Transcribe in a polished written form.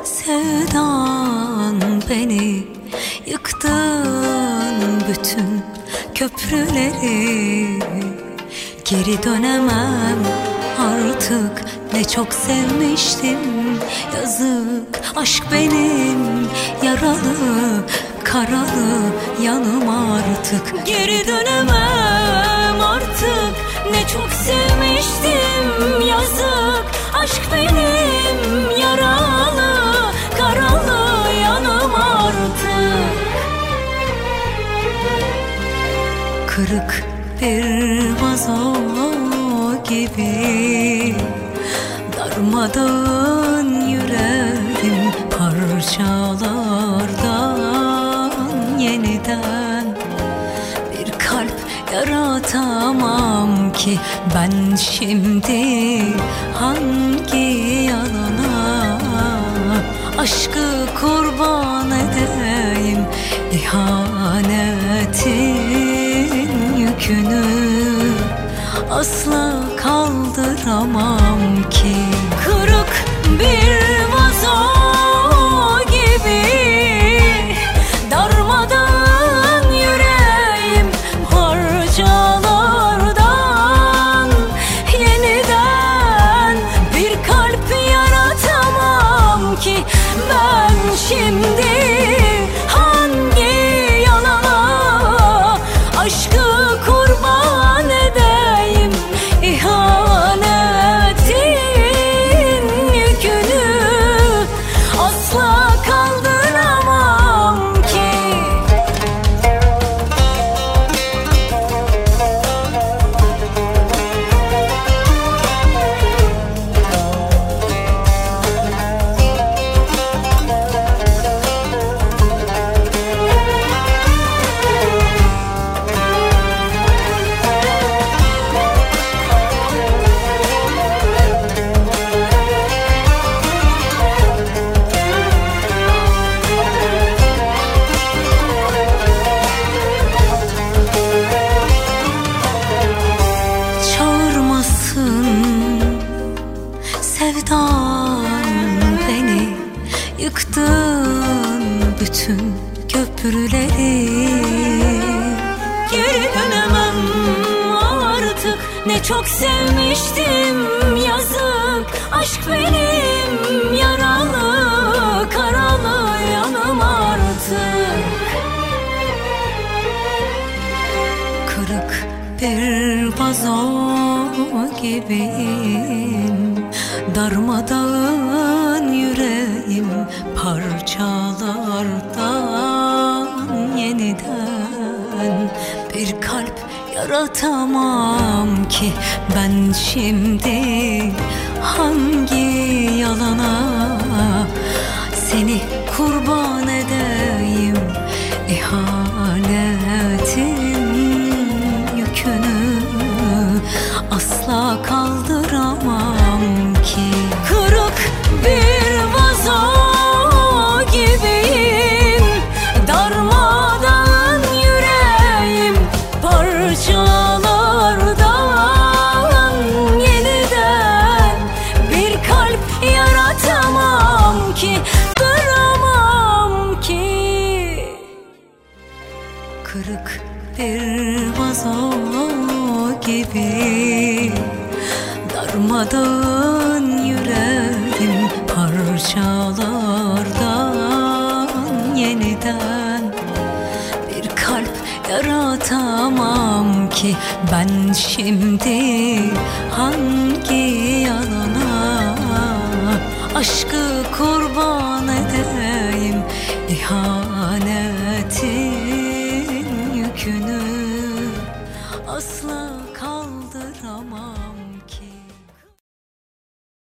Sevdan beni yıktın bütün köprüleri. Geri dönemem artık, ne çok sevmiştim. Yazık aşk benim yaralı karalı yanım artık. Geri dönemem artık, ne çok sevmiştim. Yazık aşk benim yaralı karalı yanım artık. Kırık bir vazo gibi darmadağın yüreğim, parçalardan yeniden bir kalp yaratamam ki. Ben şimdi hangi yalana aşkı kurban edeyim? İhanetin yükünü asla kaldıramam ki. Kırık bir vazo gibi darmadan yüreğim, parçalardan yeniden bir kalp yaratamam ki. Ben şimdi hangi yalana aşkı kurban edeyim? İhanetin yükünü asla kaldıramam ki. Sevdan beni yıktın bütün köprüleri. Geri dönemem artık, ne çok sevmiştim. Yazık aşk benim yaralı karalı yanım artık. Kırık bir vazo gibiyim, darmadağın yüreğim, parçalardan yeniden bir kalp yaratamam ki. Ben şimdi hangi yalana seni kurban edeyim? İhanetin yükünü asla kaldıramam ki. Kırık bir vazo gibiyim, darmadan yüreğim, parçalardan yeniden bir kalp yaratamam ki. Duramam ki. Kırık bir vazo gibi darmadağın yüreğim, parçalardan yeniden bir kalp yaratamam ki. Ben şimdi hangi